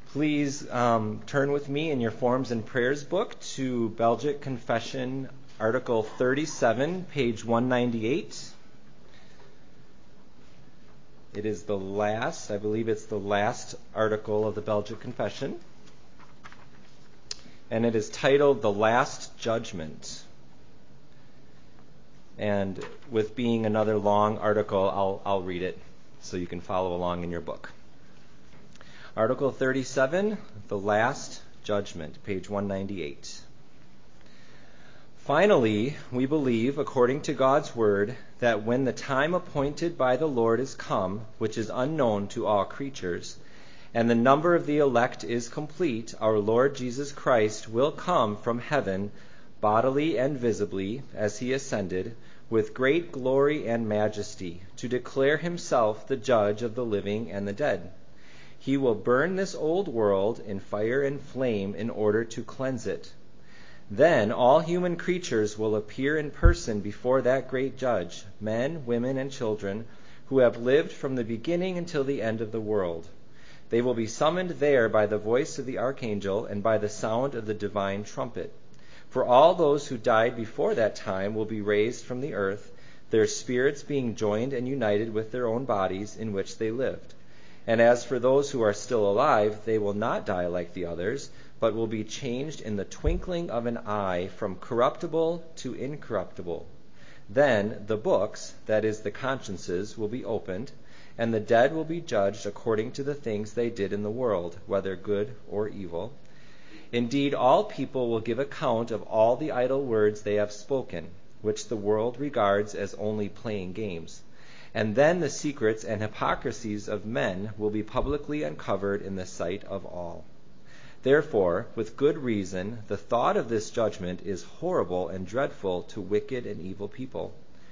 Please turn with me in your Forms and Prayers book to Belgic Confession, Article 37, page 198. It is the last, I believe it's the last article of the Belgic Confession. And it is titled The Last Judgment. And with being another long article, I'll read it so you can follow along in your book. Article 37, The Last Judgment, page 198. Finally, we believe, according to God's word, that when the time appointed by the Lord is come, which is unknown to all creatures, and the number of the elect is complete, our Lord Jesus Christ will come from heaven, bodily and visibly, as he ascended, with great glory and majesty, to declare himself the judge of the living and the dead. He will burn this old world in fire and flame in order to cleanse it. Then all human creatures will appear in person before that great judge, men, women, and children, who have lived from the beginning until the end of the world. They will be summoned there by the voice of the archangel and by the sound of the divine trumpet. For all those who died before that time will be raised from the earth, their spirits being joined and united with their own bodies in which they lived. And as for those who are still alive, they will not die like the others, but will be changed in the twinkling of an eye from corruptible to incorruptible. Then the books, that is the consciences, will be opened, and the dead will be judged according to the things they did in the world, whether good or evil. Indeed, all people will give account of all the idle words they have spoken, which the world regards as only playing games. And then the secrets and hypocrisies of men will be publicly uncovered in the sight of all. Therefore, with good reason, the thought of this judgment is horrible and dreadful to wicked and evil people.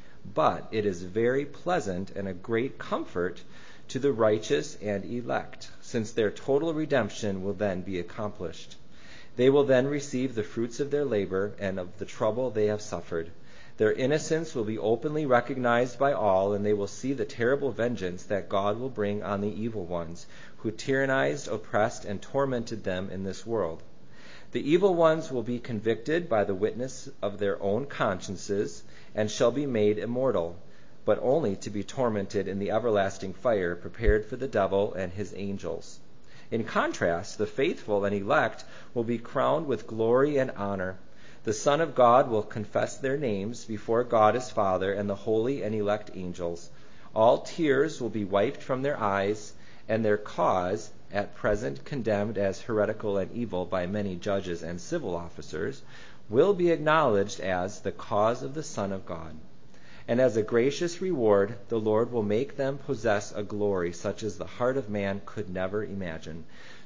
But it is very pleasant and a great comfort to the righteous and elect, since their total redemption will then be accomplished. They will then receive the fruits of their labor and of the trouble they have suffered. Their innocence will be openly recognized by all, and they will see the terrible vengeance that God will bring on the evil ones, who tyrannized, oppressed, and tormented them in this world. The evil ones will be convicted by the witness of their own consciences, and shall be made immortal, but only to be tormented in the everlasting fire prepared for the devil and his angels. In contrast, the faithful and elect will be crowned with glory and honor. The Son of God will confess their names before God his Father and the holy and elect angels. All tears will be wiped from their eyes, and their cause, at present condemned as heretical and evil by many judges and civil officers, will be acknowledged as the cause of the Son of God. And as a gracious reward, the Lord will make them possess a glory such as the heart of man could never imagine.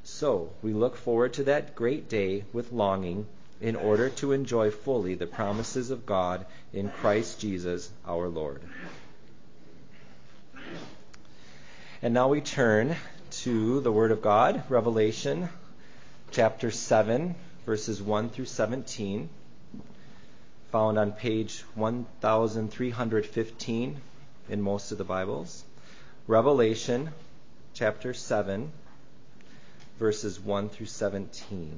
So we look forward to that great day with longing, in order to enjoy fully the promises of God in Christ Jesus our Lord. And now we turn to the Word of God, Revelation chapter 7, verses 1 through 17, found on page 1315 in most of the Bibles. Revelation chapter 7, verses 1 through 17.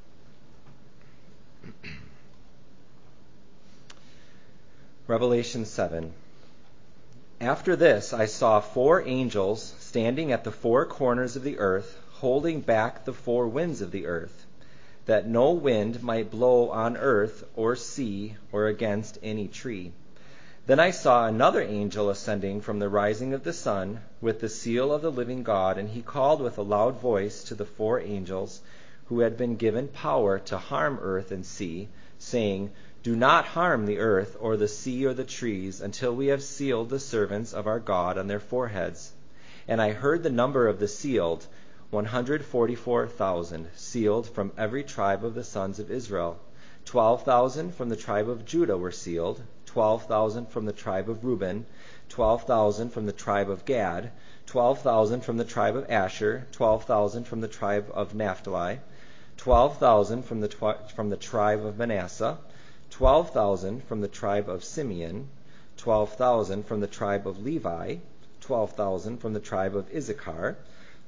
Revelation 7. After this I saw 4 angels standing at the 4 corners of the earth, holding back the 4 winds of the earth, that no wind might blow on earth or sea or against any tree. Then I saw another angel ascending from the rising of the sun with the seal of the living God, and he called with a loud voice to the 4 angels who had been given power to harm earth and sea, saying, Do not harm the earth or the sea or the trees until we have sealed the servants of our God on their foreheads. And I heard the number of the sealed, 144,000, sealed from every tribe of the sons of Israel. 12,000 from the tribe of Judah were sealed, 12,000 from the tribe of Reuben, 12,000 from the tribe of Gad, 12,000 from the tribe of Asher, 12,000 from the tribe of Naphtali, 12,000 from the tribe of Manasseh, 12,000 from the tribe of Simeon, 12,000 from the tribe of Levi, 12,000 from the tribe of Issachar,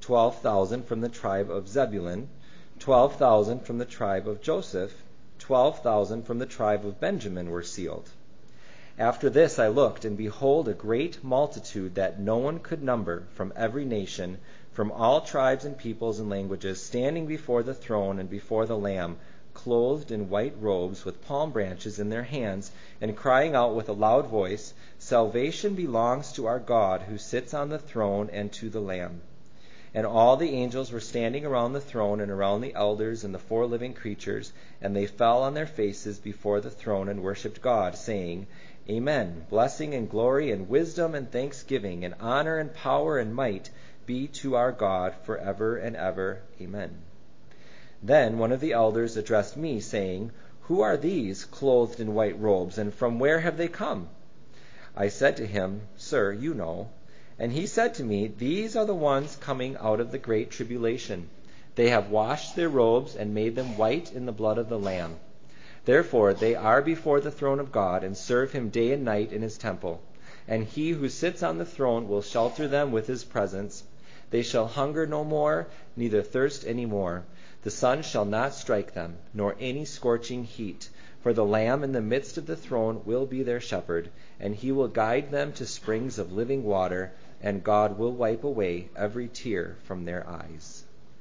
12,000 from the tribe of Zebulun, 12,000 from the tribe of Joseph, 12,000 from the tribe of Benjamin were sealed. After this I looked, and behold, a great multitude that no one could number, from every nation, from all tribes and peoples and languages, standing before the throne and before the Lamb, clothed in white robes, with palm branches in their hands, and crying out with a loud voice, "Salvation belongs to our God, who sits on the throne, and to the Lamb." And all the angels were standing around the throne and around the elders and the 4 living creatures, and they fell on their faces before the throne and worshipped God, saying, "Amen. Blessing and glory and wisdom and thanksgiving and honor and power and might be to our God forever and ever. Amen." Then one of the elders addressed me, saying, "Who are these clothed in white robes, and from where have they come?" I said to him, "Sir, you know." And he said to me, "These are the ones coming out of the great tribulation. They have washed their robes and made them white in the blood of the Lamb. Therefore they are before the throne of God, and serve him day and night in his temple. And he who sits on the throne will shelter them with his presence. They shall hunger no more, neither thirst any more. The sun shall not strike them, nor any scorching heat. For the Lamb in the midst of the throne will be their shepherd, and he will guide them to springs of living water, and God will wipe away every tear from their eyes."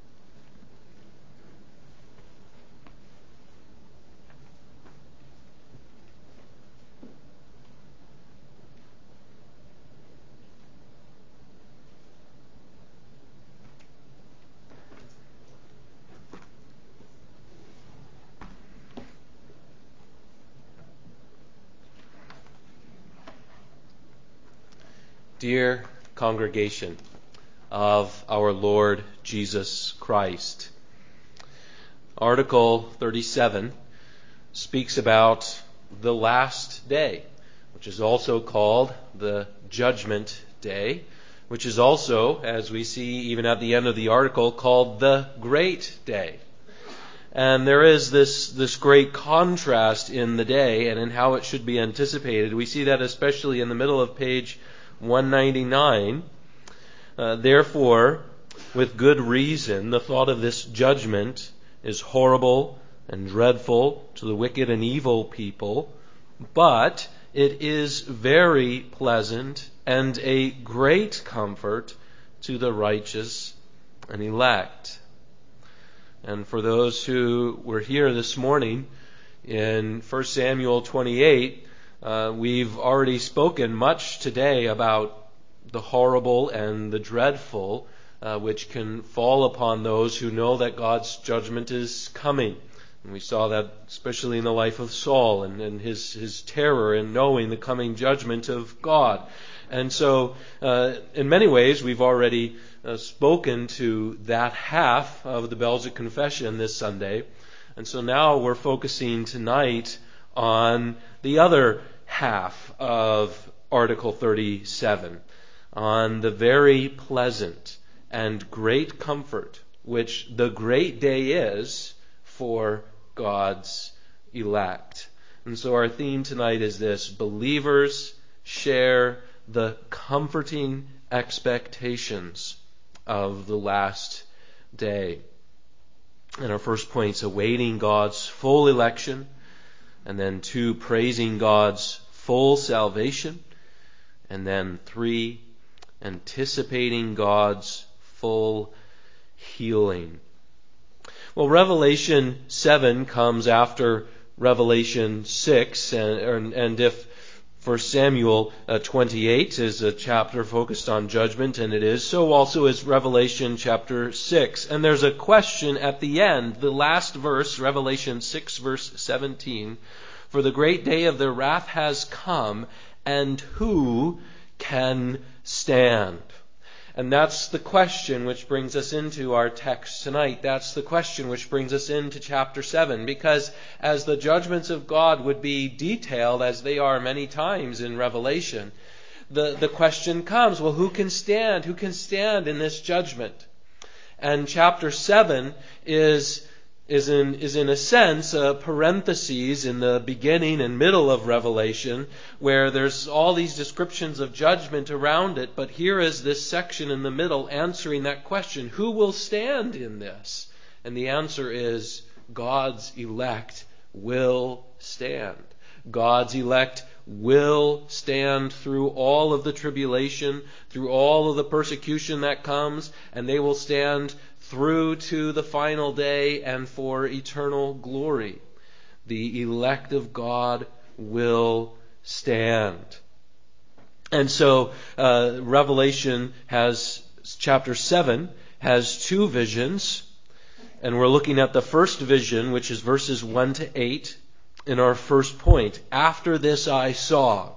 Dear congregation of our Lord Jesus Christ, Article 37 speaks about the last day, which is also called the Judgment Day, which is also, as we see even at the end of the article, called the Great Day. And there is this great contrast in the day and in how it should be anticipated. We see that especially in the middle of page 199. Therefore, with good reason, the thought of this judgment is horrible and dreadful to the wicked and evil people, but it is very pleasant and a great comfort to the righteous and elect. And for those who were here this morning in 1 Samuel 28, we've already spoken much today about the horrible and the dreadful which can fall upon those who know that God's judgment is coming. And we saw that especially in the life of Saul and his terror in knowing the coming judgment of God. And so, in many ways, we've already spoken to that half of the Belgic Confession this Sunday. And so now we're focusing tonight on the other half of Article 37, on the very pleasant and great comfort which the great day is for God's elect. And so our theme tonight is this: believers share the comforting expectations of the last day. And our first point is awaiting God's full election, and then 2, praising God's full salvation, and then 3, anticipating God's full healing. Well, Revelation 7 comes after Revelation 6, and if 1 Samuel 28 is a chapter focused on judgment, and it is, so also is Revelation chapter 6. And there's a question at the end, the last verse, Revelation 6 verse 17, "For the great day of their wrath has come, and who can stand?" And that's the question which brings us into our text tonight. That's the question which brings us into chapter 7. Because as the judgments of God would be detailed, as they are many times in Revelation, the question comes, well, who can stand? Who can stand in this judgment? And chapter 7 is is in a sense a parenthesis in the beginning and middle of Revelation, where there's all these descriptions of judgment around it, but here is this section in the middle answering that question: who will stand in this? And the answer is God's elect will stand. God's elect will stand through all of the tribulation, through all of the persecution that comes, and they will stand through to the final day and for eternal glory. The elect of God will stand. And so Revelation chapter 7 has two visions, and we're looking at the first vision, which is verses 1 to 8, in our first point. After this I saw.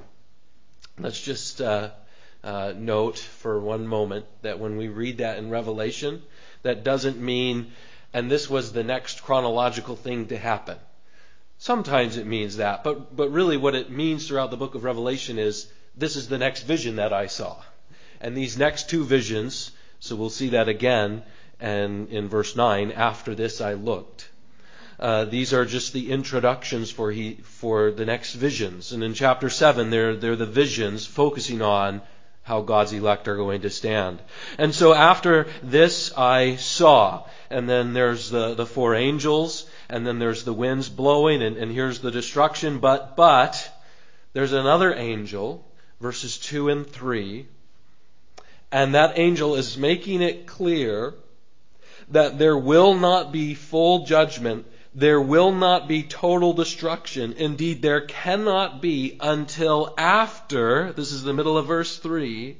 Let's just note for one moment that when we read that in Revelation, that doesn't mean, and this was the next chronological thing to happen. Sometimes it means that, but really what it means throughout the book of Revelation is, this is the next vision that I saw. And these next two visions, so we'll see that again, and in verse 9, after this I looked. These are just the introductions for the next visions. And in chapter 7, they're the visions focusing on how God's elect are going to stand. And so after this I saw, and then there's the four angels, and then there's the winds blowing, and here's the destruction. But there's another angel, verses 2 and 3, and that angel is making it clear that there will not be full judgment. There will not be total destruction. Indeed, there cannot be until after, this is the middle of verse 3,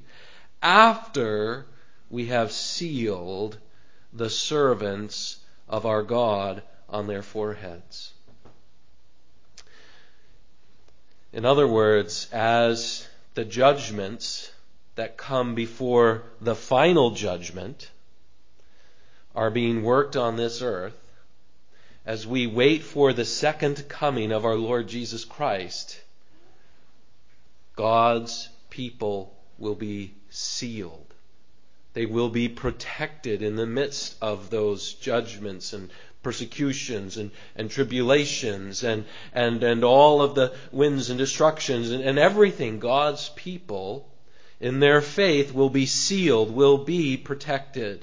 after we have sealed the servants of our God on their foreheads. In other words, as the judgments that come before the final judgment are being worked on this earth, as we wait for the second coming of our Lord Jesus Christ, God's people will be sealed. They will be protected in the midst of those judgments and persecutions and tribulations and all of the winds and destructions and everything. God's people in their faith will be sealed, will be protected.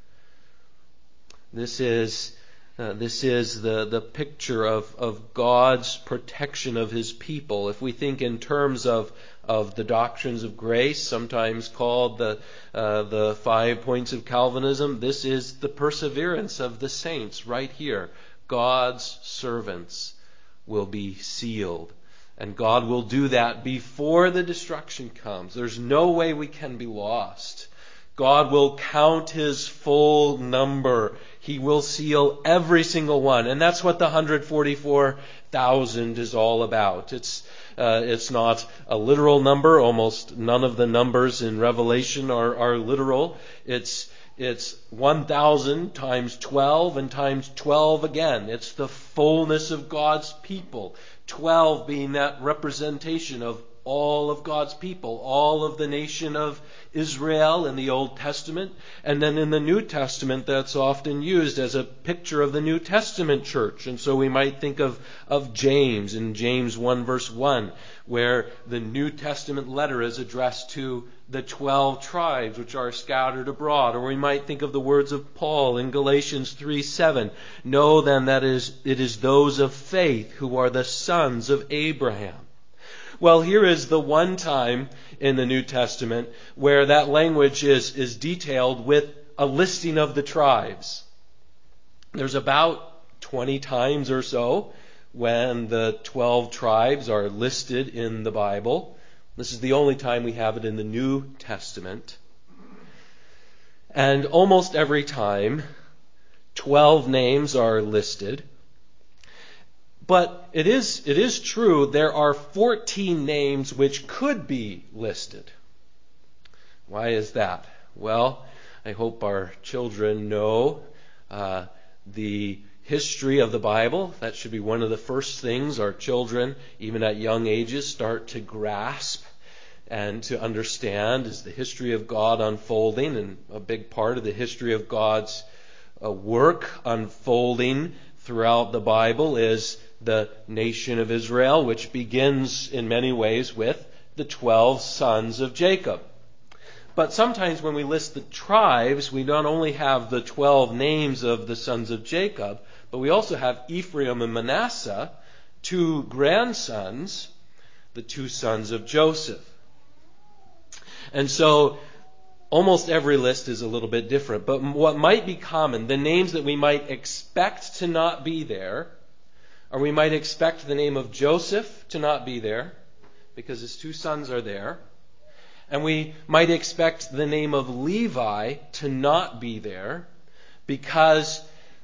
This is the picture of God's protection of His people. If we think in terms of the doctrines of grace, sometimes called the 5 points of Calvinism, this is the perseverance of the saints right here. God's servants will be sealed. And God will do that before the destruction comes. There's no way we can be lost. God will count His full number. He will seal every single one. And that's what the 144,000 is all about. It's not a literal number. Almost none of the numbers in Revelation are literal. It's 1,000 times 12 and times 12 again. It's the fullness of God's people. 12 being that representation of all of God's people, all of the nation of Israel in the Old Testament. And then in the New Testament, that's often used as a picture of the New Testament church. And so we might think of James in James 1 verse 1, where the New Testament letter is addressed to the 12 tribes which are scattered abroad. Or we might think of the words of Paul in Galatians 3:7. Know then that it is those of faith who are the sons of Abraham. Well, here is the one time in the New Testament where that language is detailed with a listing of the tribes. There's about 20 times or so when the 12 tribes are listed in the Bible. This is the only time we have it in the New Testament. And almost every time, 12 names are listed. But it is true there are 14 names which could be listed. Why is that? Well, I hope our children know the history of the Bible. That should be one of the first things our children, even at young ages, start to grasp and to understand, is the history of God unfolding. And a big part of the history of God's work unfolding throughout the Bible is the nation of Israel, which begins in many ways with the 12 sons of Jacob. But sometimes when we list the tribes, we not only have the 12 names of the sons of Jacob, but we also have Ephraim and Manasseh, two grandsons, the two sons of Joseph. And so almost every list is a little bit different. But what might be common, the names that we might expect to not be there, or we might expect the name of Joseph to not be there, because his two sons are there. And we might expect the name of Levi to not be there, because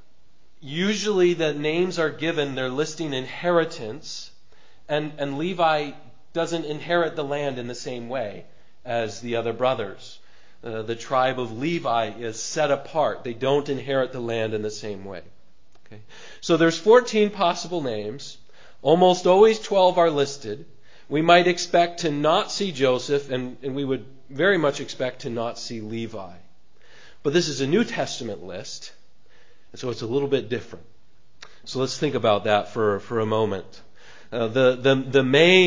usually the names are given, they're listing inheritance, and Levi doesn't inherit the land in the same way as the other brothers. The tribe of Levi is set apart. They don't inherit the land in the same way. Okay. So there's 14 possible names. Almost always 12 are listed. We might expect to not see Joseph, and we would very much expect to not see Levi. But this is a New Testament list, and so it's a little bit different. So let's think about that for a moment. The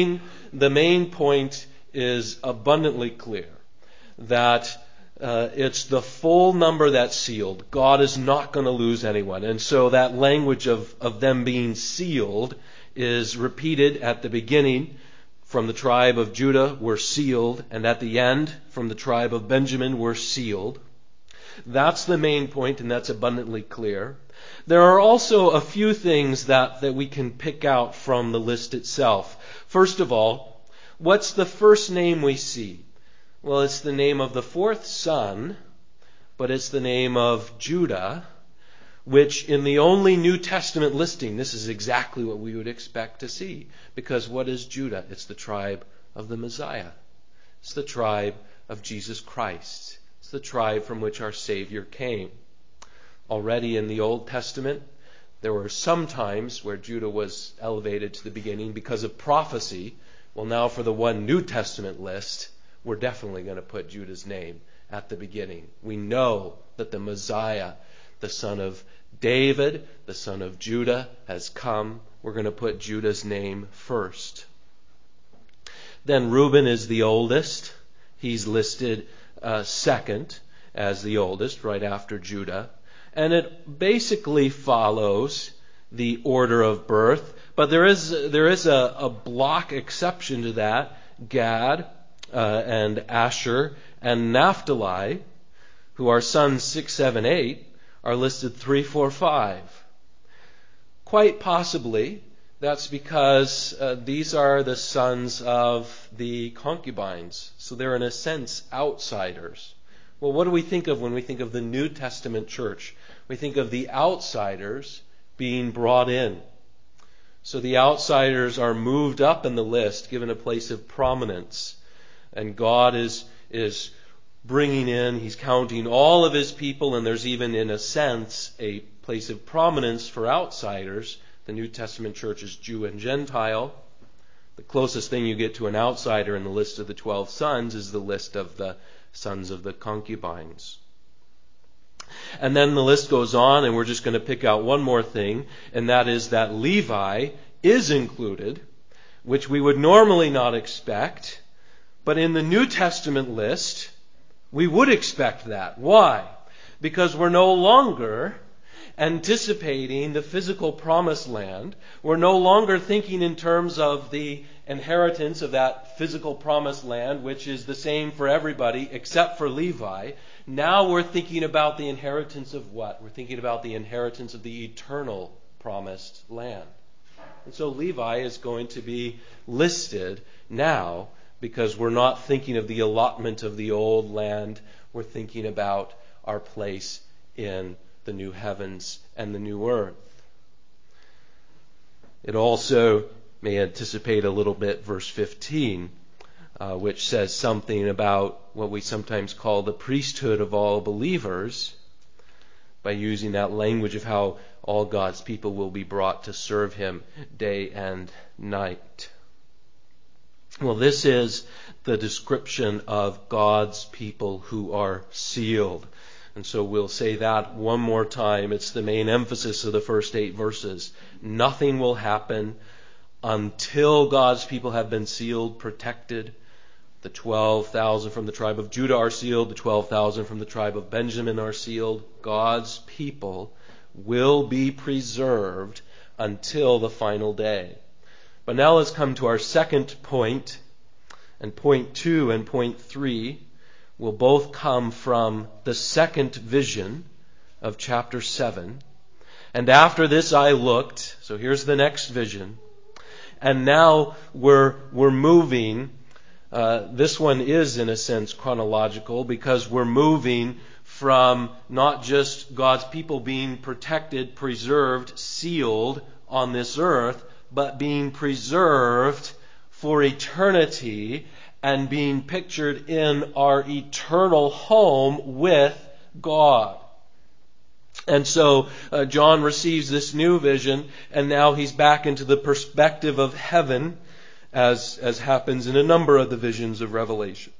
main point is abundantly clear, that it's the full number that's sealed. God is not going to lose anyone. And so that language of them being sealed is repeated at the beginning. From the tribe of Judah were sealed, and at the end, from the tribe of Benjamin were sealed. That's the main point, and that's abundantly clear. There are also a few things that we can pick out from the list itself. First of all, what's the first name we see? Well, it's the name of the fourth son, but it's the name of Judah, which in the only New Testament listing, this is exactly what we would expect to see. Because what is Judah? It's the tribe of the Messiah. It's the tribe of Jesus Christ. It's the tribe from which our Savior came. Already in the Old Testament, there were some times where Judah was elevated to the beginning because of prophecy. Well, now for the one New Testament list, we're definitely going to put Judah's name at the beginning. We know that the Messiah, the son of David, the son of Judah, has come. We're going to put Judah's name first. Then Reuben is the oldest. He's listed second as the oldest, right after Judah. And it basically follows the order of birth. But there is a block exception to that. Gad and Asher and Naphtali, who are sons 6, 7, 8, are listed 3, 4, 5. Quite possibly, that's because these are the sons of the concubines. So they're in a sense outsiders. Well, what do we think of when we think of the New Testament church? We think of the outsiders being brought in. So the outsiders are moved up in the list, given a place of prominence. And God is bringing in, He's counting all of His people, and there's even, in a sense, a place of prominence for outsiders. The New Testament church is Jew and Gentile. The closest thing you get to an outsider in the list of the 12 sons is the list of the sons of the concubines. And then the list goes on, and we're just going to pick out one more thing, and that is that Levi is included, which we would normally not expect. But in the New Testament list, we would expect that. Why? Because we're no longer anticipating the physical promised land. We're no longer thinking in terms of the inheritance of that physical promised land, which is the same for everybody except for Levi. Now we're thinking about the inheritance of what? We're thinking about the inheritance of the eternal promised land. And so Levi is going to be listed now, because we're not thinking of the allotment of the old land. We're thinking about our place in the new heavens and the new earth. It also may anticipate a little bit verse 15, which says something about what we sometimes call the priesthood of all believers, by using that language of how all God's people will be brought to serve Him day and night. Well, this is the description of God's people who are sealed. And so we'll say that one more time. It's the main emphasis of the first 8 verses. Nothing will happen until God's people have been sealed, protected. The 12,000 from the tribe of Judah are sealed. The 12,000 from the tribe of Benjamin are sealed. God's people will be preserved until the final day. But now let's come to our second point. And point 2 and point 3 will both come from the second vision of chapter 7. And after this I looked. So here's the next vision. And now we're moving. This one is in a sense chronological because we're moving from not just God's people being protected, preserved, sealed on this earth, but being preserved for eternity and being pictured in our eternal home with God. And so John receives this new vision, and now he's back into the perspective of heaven, as happens in a number of the visions of Revelation.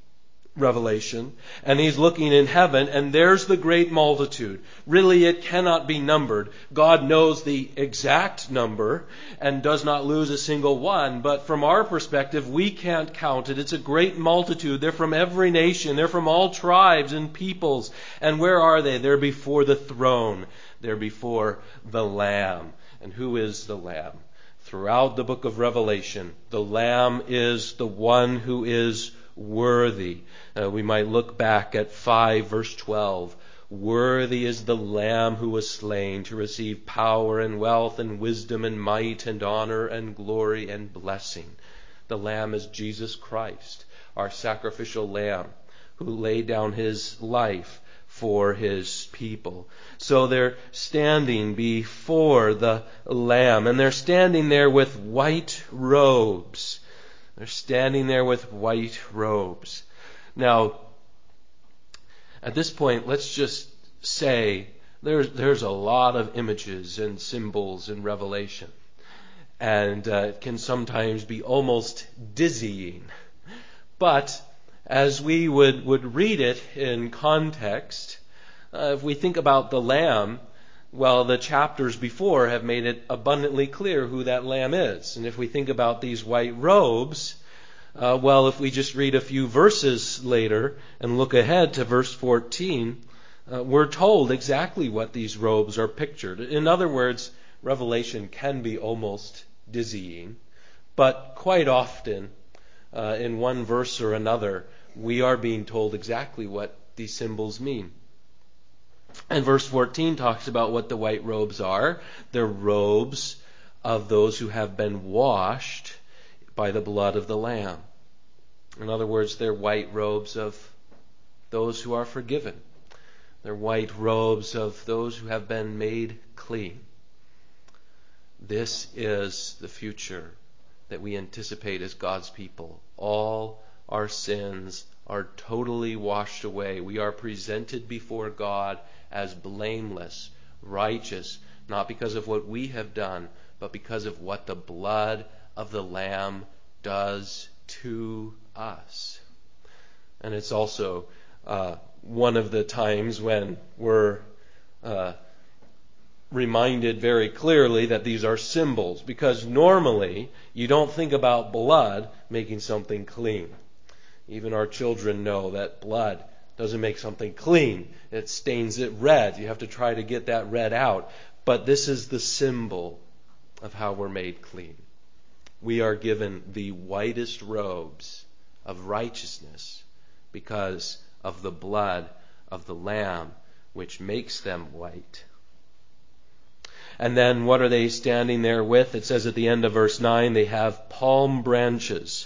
And he's looking in heaven, and there's the great multitude. Really, it cannot be numbered. God knows the exact number and does not lose a single one. But from our perspective, we can't count it. It's a great multitude. They're from every nation. They're from all tribes and peoples. And where are they? They're before the throne. They're before the Lamb. And who is the Lamb? Throughout the book of Revelation, the Lamb is the one who is worthy. We might look back at 5 verse 12. Worthy is the Lamb who was slain to receive power and wealth and wisdom and might and honor and glory and blessing. The Lamb is Jesus Christ, our sacrificial Lamb, who laid down his life for his people. So they're standing before the Lamb, and they're standing there with white robes. They're standing there with white robes. Now, at this point, let's just say there's a lot of images and symbols in Revelation. And it can sometimes be almost dizzying. But as we would read it in context, if we think about the Lamb, well, the chapters before have made it abundantly clear who that Lamb is. And if we think about these white robes, well, if we just read a few verses later and look ahead to verse 14, we're told exactly what these robes are pictured. In other words, Revelation can be almost dizzying, but quite often, in one verse or another, we are being told exactly what these symbols mean. And verse 14 talks about what the white robes are. They're robes of those who have been washed by the blood of the Lamb. In other words, they're white robes of those who are forgiven. They're white robes of those who have been made clean. This is the future that we anticipate as God's people. All our sins are totally washed away. We are presented before God as blameless, righteous, not because of what we have done, but because of what the blood of the Lamb does to us. And it's also one of the times when we're reminded very clearly that these are symbols, because normally you don't think about blood making something clean. Even our children know that blood doesn't make something clean. It stains it red. You have to try to get that red out. But this is the symbol of how we're made clean. We are given the whitest robes of righteousness because of the blood of the Lamb, which makes them white. And then what are they standing there with? It says at the end of verse 9, they have palm branches.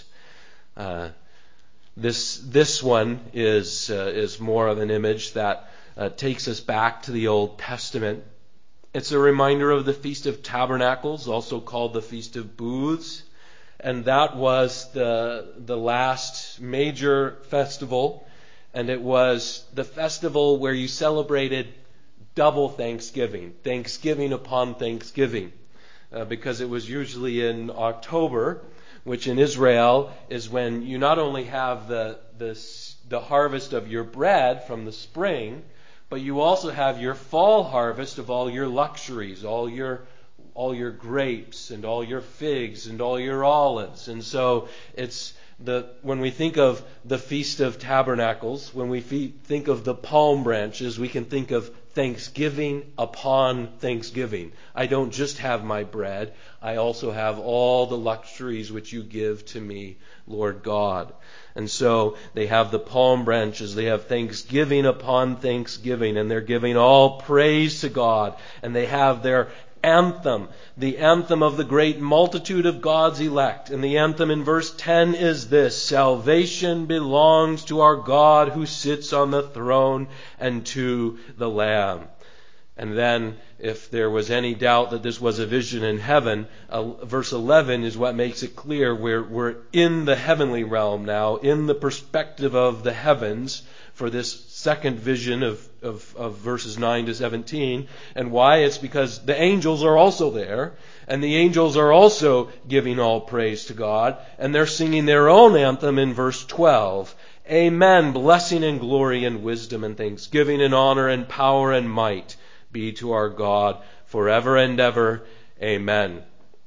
This one is more of an image that takes us back to the Old Testament. It's a reminder of the Feast of Tabernacles, also called the Feast of Booths. And that was the last major festival. And it was the festival where you celebrated double Thanksgiving, Thanksgiving upon Thanksgiving, because it was usually in October, which in Israel is when you not only have the harvest of your bread from the spring, but you also have your fall harvest of all your luxuries, all your grapes and all your figs and all your olives. And so when we think of the Feast of Tabernacles, when we think of the palm branches, we can think of Thanksgiving upon Thanksgiving. I don't just have my bread, I also have all the luxuries which you give to me, Lord God. And so they have the palm branches, they have Thanksgiving upon Thanksgiving, and they're giving all praise to God, and they have their anthem, the anthem of the great multitude of God's elect. And the anthem in verse 10 is this: salvation belongs to our God who sits on the throne and to the Lamb. And then, if there was any doubt that this was a vision in heaven, verse 11 is what makes it clear. We're in the heavenly realm now, in the perspective of the heavens, for this second vision of verses 9 to 17. And why? It's because the angels are also there, and the angels are also giving all praise to God, and they're singing their own anthem in verse 12. Amen, blessing and glory and wisdom and thanksgiving and honor and power and might be to our God forever and ever. Amen.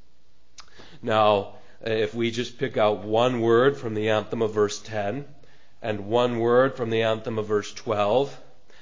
Now, if we just pick out one word from the anthem of verse 10 and one word from the anthem of verse 12,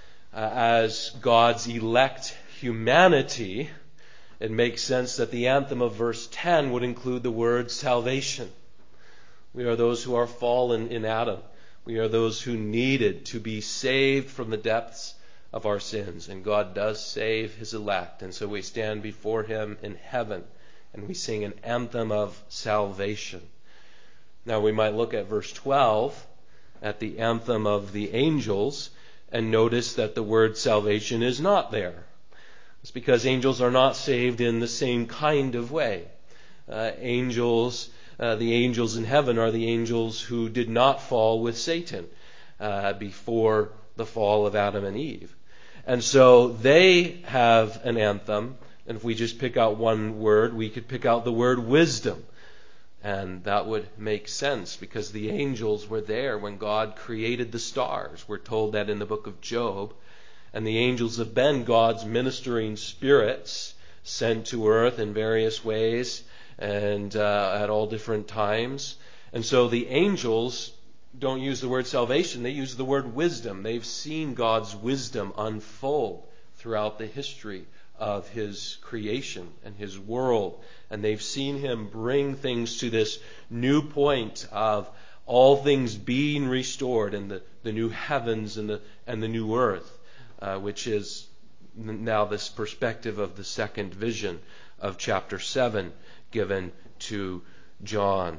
as God's elect humanity, it makes sense that the anthem of verse 10 would include the word salvation. We are those who are fallen in Adam. We are those who needed to be saved from the depths of our sins. And God does save His elect. And so we stand before Him in heaven and we sing an anthem of salvation. Now we might look at verse 12, at the anthem of the angels, and notice that the word salvation is not there. It's because angels are not saved in the same kind of way. The angels in heaven are the angels who did not fall with Satan before the fall of Adam and Eve. And so they have an anthem, and if we just pick out one word, we could pick out the word wisdom. And that would make sense because the angels were there when God created the stars. We're told that in the book of Job. And the angels have been God's ministering spirits sent to earth in various ways and at all different times. And so the angels don't use the word salvation, they use the word wisdom. They've seen God's wisdom unfold throughout the history of His creation and His world. And they've seen Him bring things to this new point of all things being restored and the new heavens and the new earth, which is now this perspective of the second vision of chapter 7 given to John.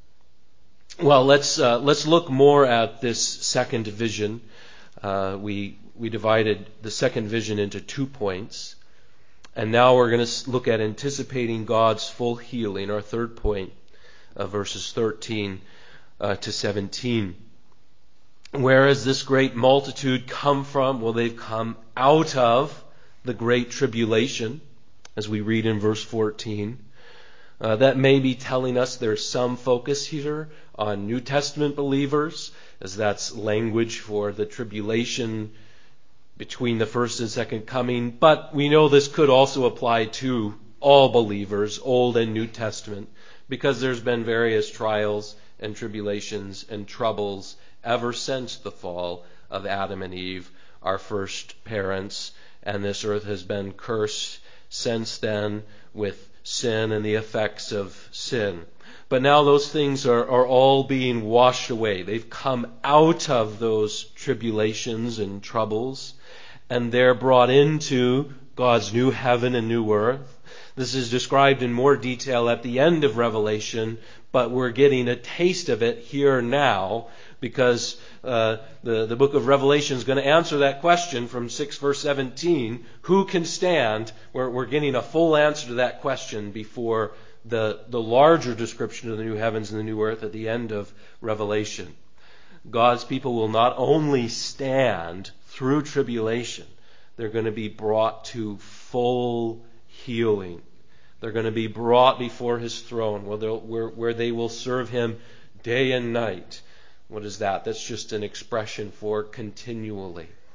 Well, let's look more at this second vision. We divided the second vision into 2 points. And now we're going to look at anticipating God's full healing, our third point, verses 13 to 17. Where has this great multitude come from? Well, they've come out of the great tribulation, as we read in verse 14. That may be telling us there's some focus here on New Testament believers, as that's language for the tribulation between the first and second coming. But we know this could also apply to all believers, Old and New Testament, because there's been various trials and tribulations and troubles ever since the fall of Adam and Eve, our first parents. And this earth has been cursed since then with sin and the effects of sin. But now those things are all being washed away. They've come out of those tribulations and troubles, and they're brought into God's new heaven and new earth. This is described in more detail at the end of Revelation, but we're getting a taste of it here now, because the book of Revelation is going to answer that question from 6 verse 17. Who can stand? We're getting a full answer to that question before the larger description of the new heavens and the new earth at the end of Revelation. God's people will not only stand through tribulation, they're going to be brought to full healing. They're going to be brought before His throne where they will serve Him day and night. What is that? That's just an expression for continually.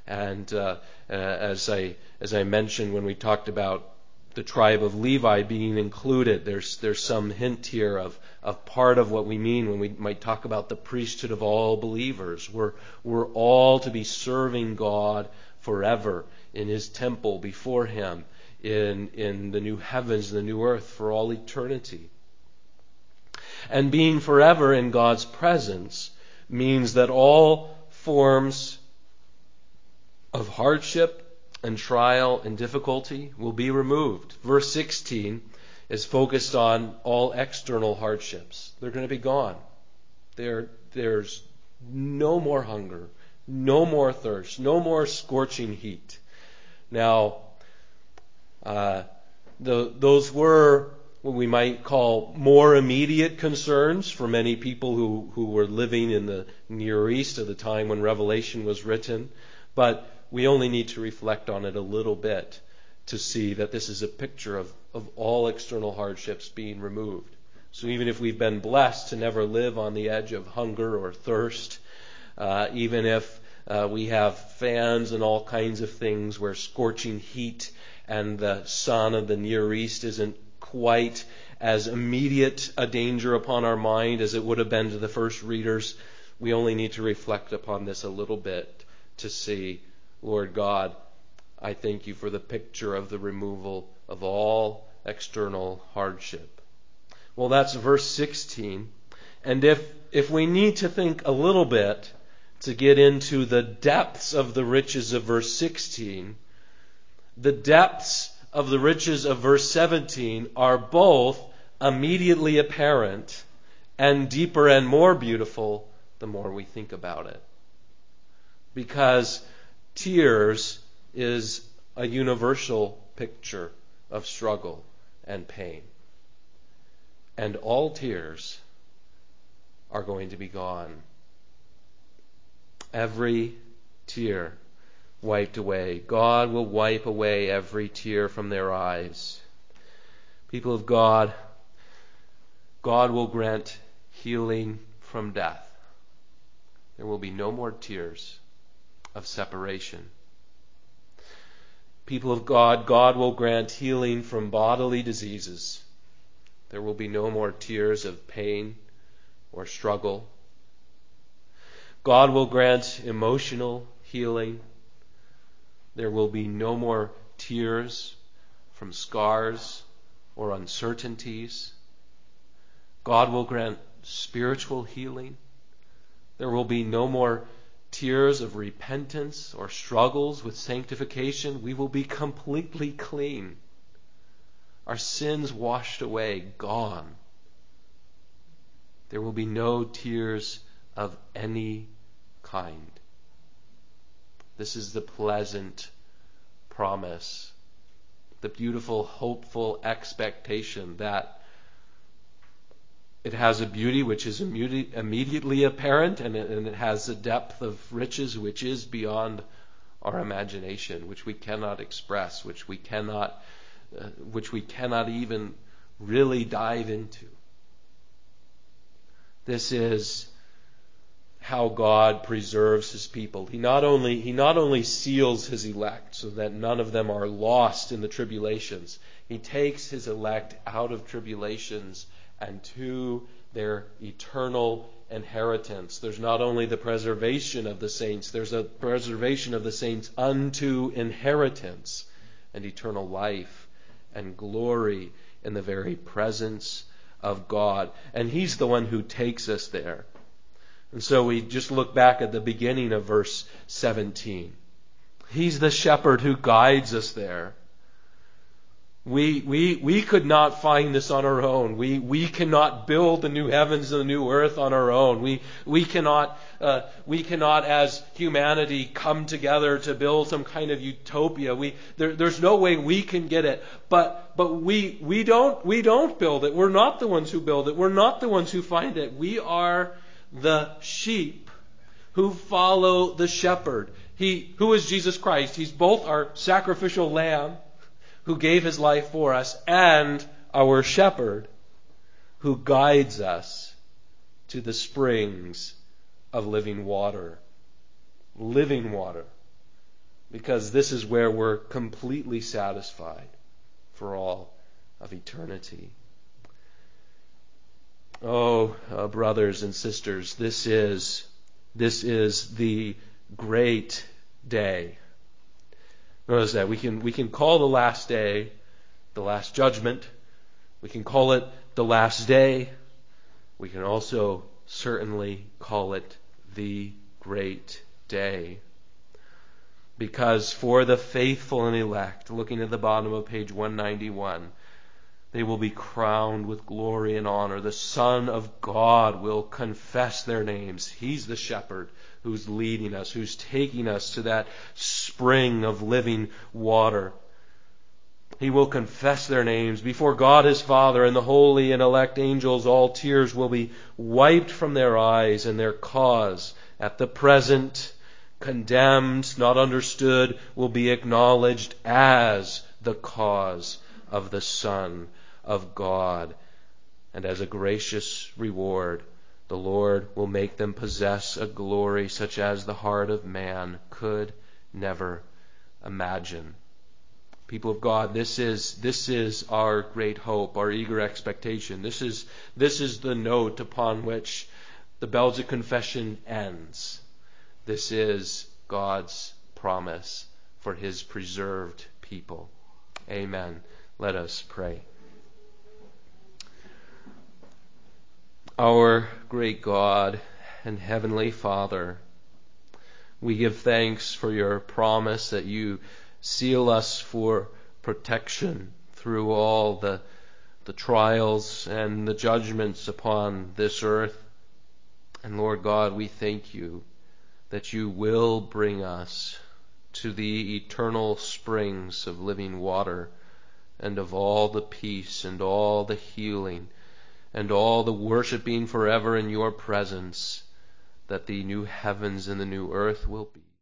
And as I mentioned when we talked about the tribe of Levi being included, there's some hint here of part of what we mean when we might talk about the priesthood of all believers. We're all to be serving God forever in His temple before Him, in the new heavens and the new earth for all eternity. And being forever in God's presence means that all forms of hardship and trial and difficulty will be removed. Verse 16 is focused on all external hardships. They're going to be gone. There's no more hunger, no more thirst, no more scorching heat. Now, those were what we might call more immediate concerns for many people who were living in the Near East at the time when Revelation was written. But we only need to reflect on it a little bit to see that this is a picture of all external hardships being removed. So even if we've been blessed to never live on the edge of hunger or thirst, even if we have fans and all kinds of things where scorching heat and the sun of the Near East isn't quite as immediate a danger upon our mind as it would have been to the first readers, we only need to reflect upon this a little bit to see, Lord God, I thank you for the picture of the removal of all external hardship. Well, that's verse 16. And if we need to think a little bit to get into the depths of the riches of verse 16, the depths of the riches of verse 17 are both immediately apparent and deeper and more beautiful the more we think about it. Because tears is a universal picture of struggle and pain. And all tears are going to be gone. Every tear wiped away. God will wipe away every tear from their eyes. People of God, God will grant healing from death. There will be no more tears of separation. People of God, God will grant healing from bodily diseases. There will be no more tears of pain or struggle. God will grant emotional healing. There will be no more tears from scars or uncertainties. God will grant spiritual healing. There will be no more tears of repentance or struggles with sanctification. We will be completely clean. Our sins washed away, gone. There will be no tears of any kind. This is the pleasant promise, the beautiful, hopeful expectation that it has a beauty which is immediately apparent, and it has a depth of riches which is beyond our imagination, which we cannot express, which we cannot even really dive into. This is how God preserves His people. He not only seals His elect so that none of them are lost in the tribulations. He takes His elect out of tribulations and to their eternal inheritance. There's not only the preservation of the saints, there's a preservation of the saints unto inheritance and eternal life and glory in the very presence of God. And He's the one who takes us there. And so we just look back at the beginning of verse 17. He's the shepherd who guides us there. We could not find this on our own. We cannot build the new heavens and the new earth on our own. We cannot as humanity come together to build some kind of utopia. There's no way we can get it. But we don't build it. We're not the ones who build it. We're not the ones who find it. We are the sheep who follow the shepherd. Who is Jesus Christ? He's both our sacrificial lamb who gave His life for us and our shepherd who guides us to the springs of living water. Living water. because this is where we're completely satisfied for all of eternity. Oh, brothers and sisters, this is the great day. Notice that we can call the last day the last judgment. We can call it the last day. We can also certainly call it the great day. Because for the faithful and elect, looking at the bottom of page 191, they will be crowned with glory and honor. The Son of God will confess their names. He's the shepherd who's leading us, who's taking us to that spring of living water. He will confess their names before God his Father and the holy and elect angels. All tears will be wiped from their eyes, and their cause at the present, condemned, not understood, will be acknowledged as the cause of the Son of God. And as a gracious reward, the Lord will make them possess a glory such as the heart of man could never imagine. People of God, this is our great hope, our eager expectation. This is the note upon which the Belgic Confession ends. This is God's promise for his preserved people. Amen. Let us pray. Our great God and Heavenly Father, we give thanks for your promise that you seal us for protection through all the trials and the judgments upon this earth. And Lord God, we thank you that you will bring us to the eternal springs of living water, and of all the peace and all the healing and all the worshiping forever in your presence, that the new heavens and the new earth will be.